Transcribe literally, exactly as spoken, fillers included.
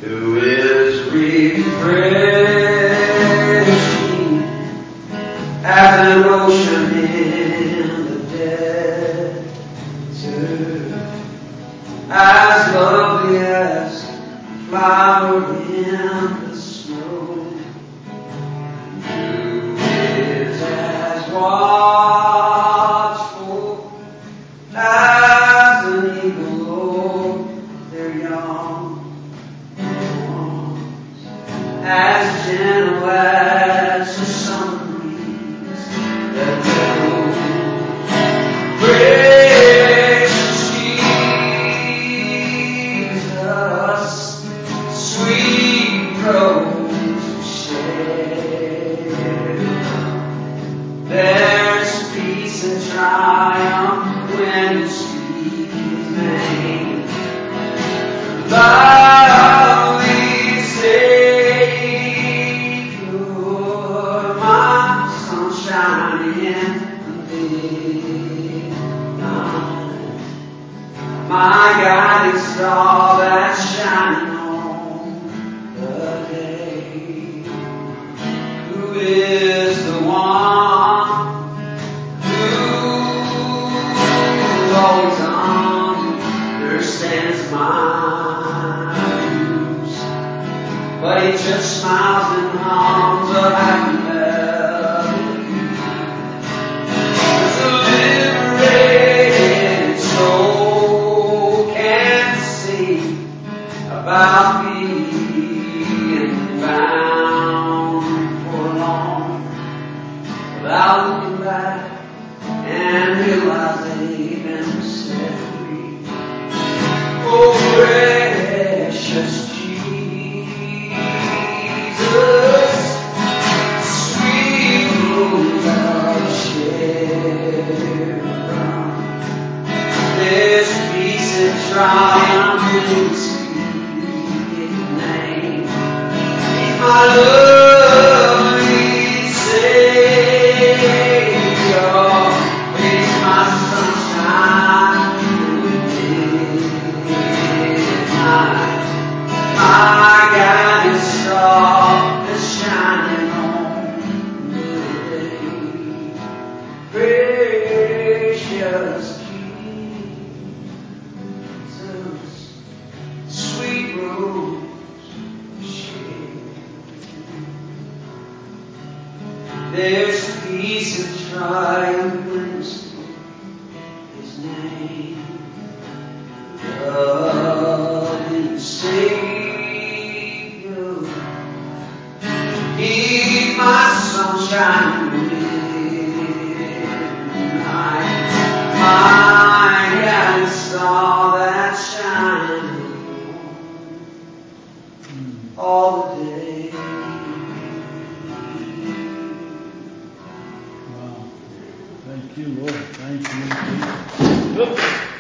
who is refreshing as an ocean in the desert, as lovely as a flower in the snow, who is as watchful as an eagle o'er their young ones, as gentle as the summer breeze that blows. Precious Jesus, sweet rose of Sharon, there's peace and triumph when you speak His name. Lovely Savior, my sunshine in the midnight, my guiding star that's shining on the day, who is the one who's always understands my views, but He just smiles and hums a happy melody. There's a liberated soul can sing about being bound for long without looking back and realize they've been set free. Oh, precious Jesus, sweet rose of Sharon, there's peace and triumph when you speak His name. He's my lovely Savior, He's my sunshine in the midnight, my guiding star that's shining on the day. Precious Jesus, sweet rose of Sharon, there's peace and triumph when we speak His name. Loving Savior, He's my sunshine in the midnight, my guiding star that's shining all the day. Wow. Thank you, Lord. Thank you.